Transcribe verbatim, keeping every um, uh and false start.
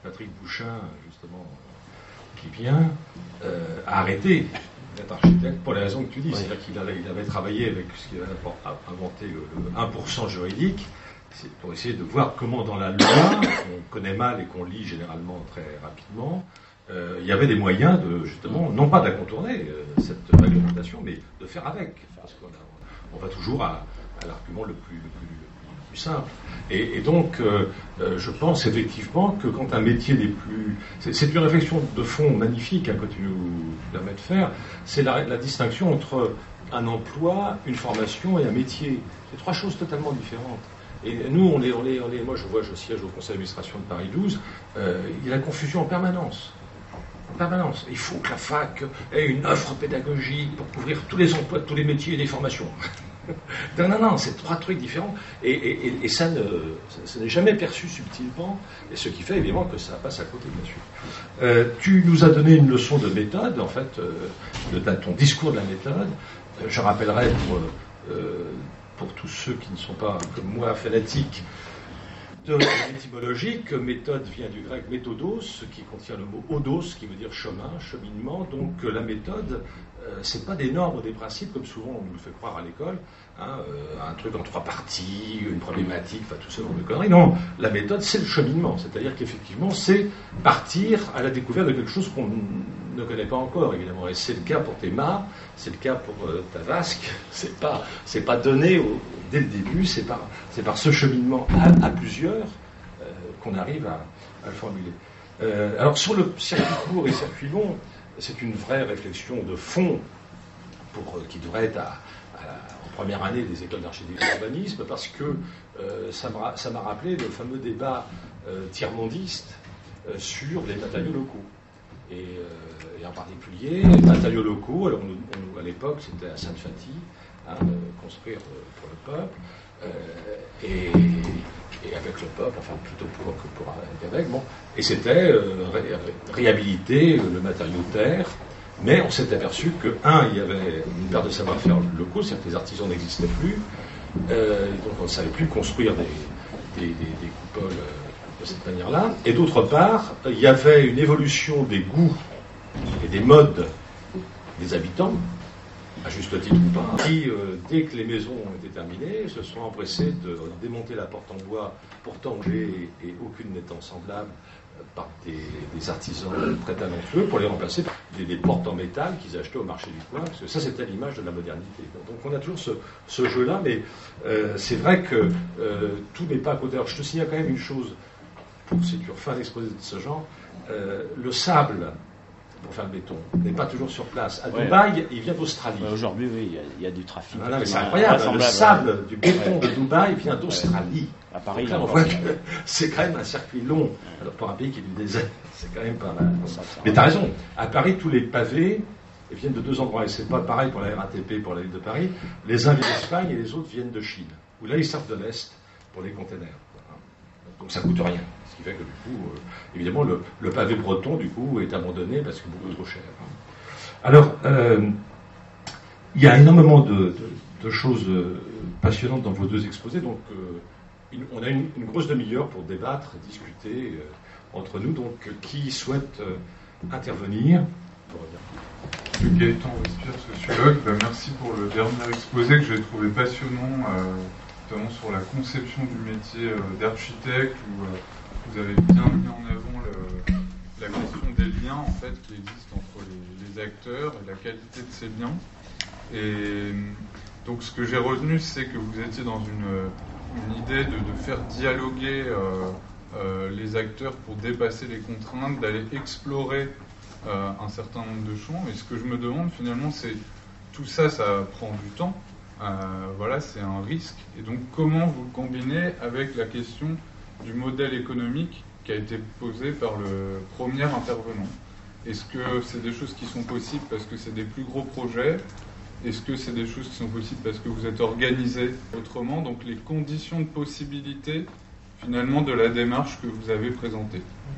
Patrick Bouchin, justement, qui vient, euh, a arrêté d'être architecte pour les raisons que tu dis. Oui. C'est-à-dire qu'il avait, il avait travaillé avec ce qu'il avait inventé le, le un pour cent juridique, c'est pour essayer de voir comment dans la loi, qu'on connaît mal et qu'on lit généralement très rapidement, euh, il y avait des moyens de, justement, non pas de la contourner, euh, cette réglementation, mais de faire avec. Parce qu'on a, on va toujours à, à l'argument le plus, le plus, le plus simple. Et, et donc, euh, euh, je pense effectivement que quand un métier n'est plus... C'est, c'est une réflexion de fond magnifique hein, que tu nous permets de faire, c'est la, la distinction entre un emploi, une formation et un métier. C'est trois choses totalement différentes. Et nous, on est, on est, on est, moi je vois, je siège au conseil d'administration de Paris douze, euh, il y a la confusion en permanence. En permanence. Il faut que la fac ait une offre pédagogique pour couvrir tous les emplois, tous les métiers et les formations. non, non, non, c'est trois trucs différents. Et, et, et ça, ne, ça n'est jamais perçu subtilement, et ce qui fait évidemment que ça passe à côté, bien sûr. Euh, tu nous as donné une leçon de méthode, en fait, euh, de, de ton discours de la méthode. Euh, je rappellerai pour... Euh, pour tous ceux qui ne sont pas, comme moi, fanatiques de l'étymologie, que méthode vient du grec méthodos, qui contient le mot odos, qui veut dire chemin, cheminement. Donc la méthode, euh, c'est pas des normes ou des principes, comme souvent on nous le fait croire à l'école, hein, euh, un truc en trois parties, une problématique, enfin tout ce genre de conneries. Non, la méthode, c'est le cheminement. C'est-à-dire qu'effectivement, c'est partir à la découverte de quelque chose qu'on ne connaît pas encore, évidemment. Et c'est le cas pour tes mâts, c'est le cas pour euh, ta vasque. C'est pas, c'est pas donné au, dès le début, c'est par, c'est par ce cheminement à, à plusieurs euh, qu'on arrive à, à le formuler. Euh, alors sur le circuit court et circuit long, c'est une vraie réflexion de fond pour, euh, qui devrait être à, à la, en première année des écoles d'architecture et d'urbanisme, parce que euh, ça, m'a, ça m'a rappelé le fameux débat euh, tiers-mondiste euh, sur les matériaux locaux. Et, euh, et en particulier, les matériaux locaux, alors on, on, à l'époque c'était à Sainte-Faty, hein, euh, construire euh, pour le peuple, euh, et, et avec le peuple, enfin plutôt pour que pour avec, bon, et c'était euh, ré, réhabiliter le matériau terre, mais on s'est aperçu que, un, il y avait une perte de savoir-faire locaux, c'est-à-dire que les artisans n'existaient plus, euh, donc on ne savait plus construire des, des, des, des coupoles euh, de cette manière-là, et d'autre part, il y avait une évolution des goûts et des modes des habitants, à juste titre ou pas, qui, euh, dès que les maisons ont été terminées, se sont empressés de démonter la porte en bois, pourtant et, et aucune n'étant semblable, euh, par des, des artisans très talentueux, pour les remplacer par des, des portes en métal qu'ils achetaient au marché du coin, parce que ça c'était l'image de la modernité. Donc on a toujours ce, ce jeu-là, mais euh, c'est vrai que euh, tout n'est pas à côté. Alors je te signale quand même une chose, pour si tu refais un exposé de ce genre, euh, le sable, pour faire le béton, n'est pas toujours sur place. À ouais. Dubaï, il vient d'Australie. Ouais, aujourd'hui, oui, il y, a, il y a du trafic. Voilà, mais c'est incroyable. Le sable ouais. du béton ouais. de Dubaï vient d'Australie. Ouais. À Paris, donc là, on voit que c'est quand même un circuit long. Alors pour un pays qui est du désert, c'est quand même pas mal. Ça, ça mais tu as raison. À Paris, tous les pavés viennent de deux endroits. Et c'est pas pareil pour la R A T P, pour la ville de Paris. Les uns viennent d'Espagne et les autres viennent de Chine. Où là, ils sortent de l'Est pour les containers. Donc ça coûte rien. Ce qui fait que du coup, euh, évidemment, le, le pavé breton, du coup, est abandonné parce que beaucoup trop cher. Alors, euh, il y a énormément de, de, de choses passionnantes dans vos deux exposés. Donc, euh, une, on a une, une grosse demi-heure pour débattre, discuter euh, entre nous. Donc, qui souhaite euh, intervenir? Gaëtan Respire, sociologue. Ben, merci pour le dernier exposé que j'ai trouvé passionnant. Euh, notamment sur la conception du métier euh, d'architecte, où euh, vous avez bien mis en avant le, la question des liens en fait, qui existent entre les, les acteurs et la qualité de ces liens. Et donc ce que j'ai retenu, c'est que vous étiez dans une, une idée de, de faire dialoguer euh, euh, les acteurs pour dépasser les contraintes, d'aller explorer euh, un certain nombre de champs. Et ce que je me demande finalement, c'est tout ça, ça prend du temps. Euh, voilà, c'est un risque. Et donc, comment vous le combinez avec la question du modèle économique qui a été posé par le premier intervenant? Est-ce que c'est des choses qui sont possibles parce que c'est des plus gros projets? Est-ce que c'est des choses qui sont possibles parce que vous êtes organisé autrement? Donc, les conditions de possibilité, finalement, de la démarche que vous avez présentée.